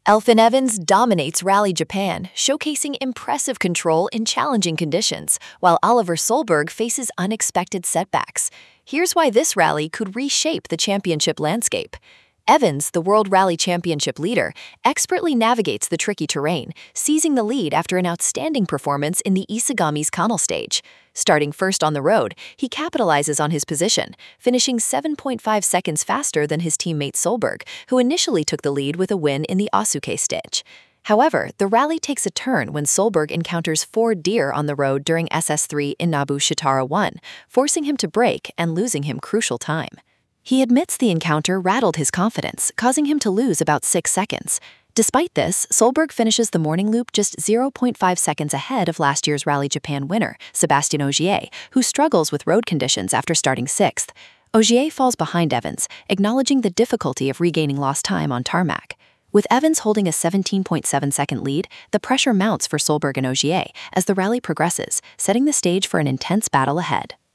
Elfyn Evans dominates Rally Japan, showcasing impressive control in challenging conditions, while Oliver Solberg faces unexpected setbacks. Here's why this rally could reshape the championship landscape. Evans, the World Rally Championship leader, expertly navigates the tricky terrain, seizing the lead after an outstanding performance in the Isagami's Canal stage. Starting first on the road, he capitalizes on his position, finishing 7.5 seconds faster than his teammate Solberg, who initially took the lead with a win in the Asuke stage. However, the rally takes a turn when Solberg encounters 4 deer on the road during SS3 Inabu Shitara 1, forcing him to brake and losing him crucial time. He admits the encounter rattled his confidence, causing him to lose about 6 seconds. Despite this, Solberg finishes the morning loop just 0.5 seconds ahead of last year's Rally Japan winner, Sébastien Ogier, who struggles with road conditions after starting 6th. Ogier falls behind Evans, acknowledging the difficulty of regaining lost time on tarmac. With Evans holding a 17.7-second lead, the pressure mounts for Solberg and Ogier as the rally progresses, setting the stage for an intense battle ahead.